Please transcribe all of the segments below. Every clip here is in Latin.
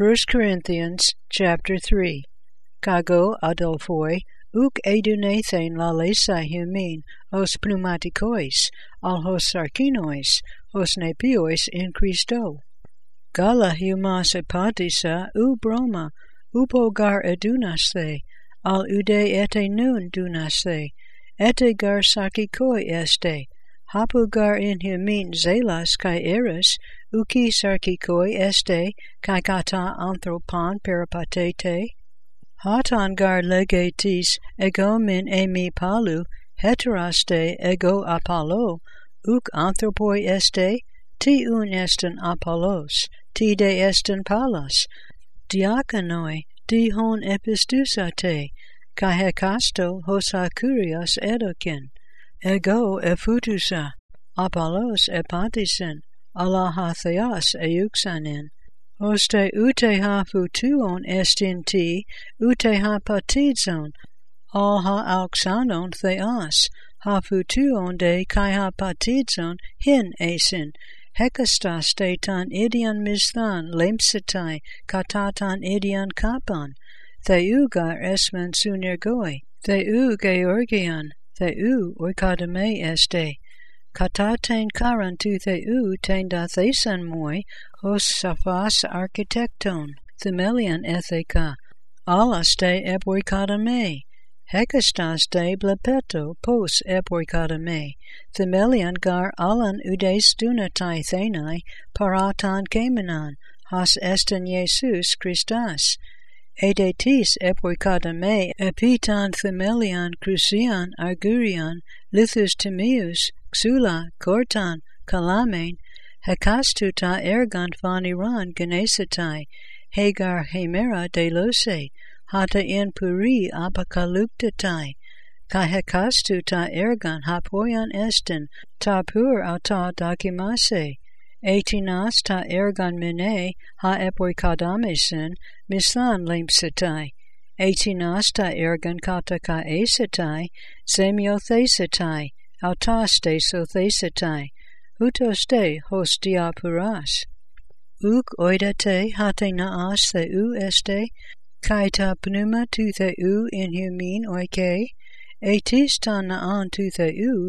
1 Corinthians chapter 3. Kago adelphoi, uk edunathen lalesa humin, os pneumatikois, al hos sarkinois, hos nepiois in Christo. Gala humas epatisa u broma, upogar edunaste, al ude ete nun dunaste, ete gar sarkikoi este, hapugar in humin zelas kai eris, uki sarkikoi este, kai kata anthropon peripatete, hatan gar legetis ego min emi palu, heteraste ego apollo, uk anthropoi este, ti un esten apollos, ti de esten palas, diakonoi, di hon epistusate, kai hekasto hosa kurios edokin, ego efutusa, apollos epatisen, Allah ha theos euxanin, hoste ute ha futuon estin ti, ute ha patidzon, al ha auxanon theos, ha futuon de kai ha patidzon hin esin, hekastas de tan idian misthan lemsitai katatan idian kapan, theu gar esmen sunergoi, theu georgian, theu oikadame este, kataten karan tu theu ten da thesan moi, hos saphas architecton, themelian etheka, alas de eboikadame, hekastas de blepeto pos eboikadame, themelian gar alan udes dunatai thenai, paratan kemenan, has esten Jesus Christas, edetis eboikadame epitan themelian crucian argurian, lithus timius, xula, kortan, kalamen, hekastuta ergon phaniran genesatai, hegar hemera delose, hata in puri apocalyptatai, kai hekastuta ergon hapoyan esten, ta pur auta dakimase, etinas ta ergon mene ha epoikadamesin, mislan lemsitai, etinas ta ergon kata ka esatai, semiothesatai, autaste sothesatai, hutoste hos diapuras. Uk oidate hate naas theu este, kai ta pneuma tu theu in humin oike, etis ta naan tu theu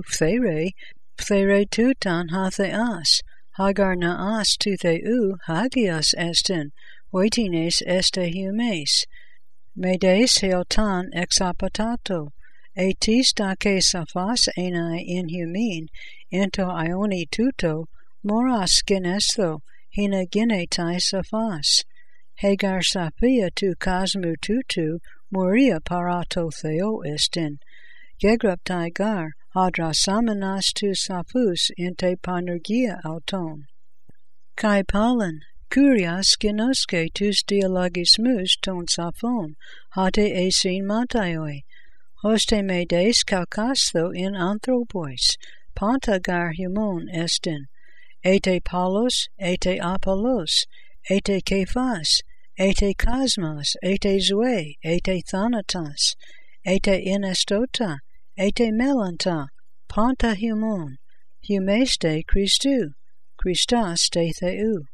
phthere tutan ha theas, hagar naas tu theu hagias estin, oitines este humes, medes heotan exapatato, etis ta ke saphas enai in humin, ento ioni tuto, moras genesto, hina genetai saphas, hegar saphia tu kasmu tutu, moria parato theo estin, gegraptai gar, hadra samanas tu saphus inte panergia auton. Kai palan, kurias genoske tus dialogismus ton saphon, hate esin mataioi, hoste medes kalkastho in anthropois, pantagar humon estin, ete Paulos, ete Apollos, ete Kephas, ete Cosmos, ete Zoe, ete Thanatas, ete Inestota, ete Melanta, panta humon, humeste Christu, Christas de Theu.